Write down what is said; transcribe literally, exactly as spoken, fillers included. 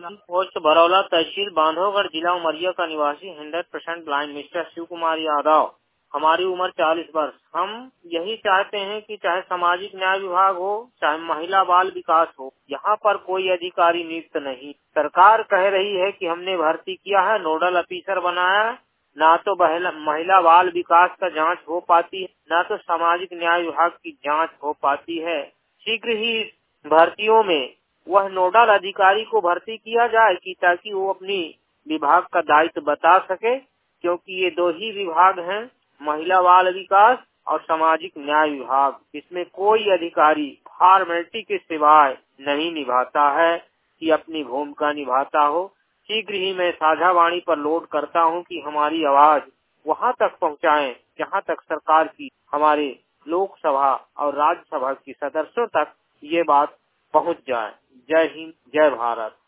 Post Baraula, तहसील बांधवगढ़, जिला उमरिया का निवासी hundred percent blind mister Shiv Kumar Yadav. हमारी उम्र चालीस वर्ष। हम यही चाहते हैं कि चाहे सामाजिक न्याय विभाग हो, चाहे महिला बाल विकास हो, यहाँ पर कोई अधिकारी नियुक्त नहीं। सरकार कह रही है कि हमने भर्ती किया है, नोडल ऑफिसर बनाया, ना तो महिला बाल विकास का जांच हो पाती है, ना तो सामाजिक न्याय विभाग की जांच हो पाती है। शीघ्र ही भर्तियों में वह नोडल अधिकारी को भर्ती किया जाए कि ताकि वो अपनी विभाग का दायित्व बता सके, क्योंकि ये दो ही विभाग हैं, महिला बाल विकास और सामाजिक न्याय विभाग। इसमें कोई अधिकारी फॉर्मेलिटी के सिवाय नहीं निभाता है कि अपनी भूमिका निभाता हो। शीघ्र ही मैं साझावाणी पर लोड करता हूं कि हमारी आवाज वहां तक पहुंचाएं जहां तक सरकार की, हमारे लोकसभा और राज्यसभा की सदस्यों तक ये बात पहुंच जाए। जय हिंद, जय भारत।